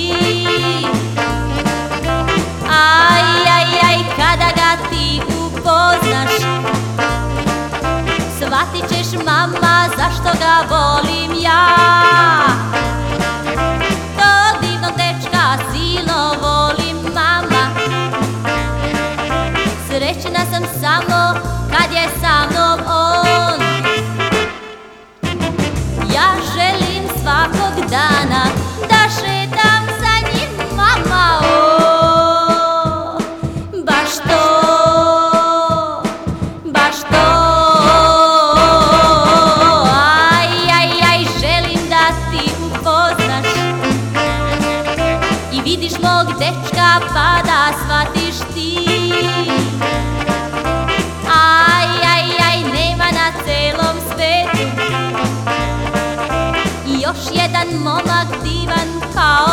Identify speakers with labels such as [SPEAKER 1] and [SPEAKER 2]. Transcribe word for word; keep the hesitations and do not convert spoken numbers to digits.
[SPEAKER 1] Aj, aj, aj, kada ga ti upoznaš, shvatit ćeš mama zašto ga volim ja. Tog divnog dečka silno volim mama, srećna sam samo kad je sa mnom on. Ja želim svakog dana da šetam sa njim mama, o, baš to, baš to. Aj, aj, aj, želim da ti upoznaš i vidiš mog dečka pa da shvatiš ti. Aj, aj, aj, nema na celom svetu još jedan momak divan kao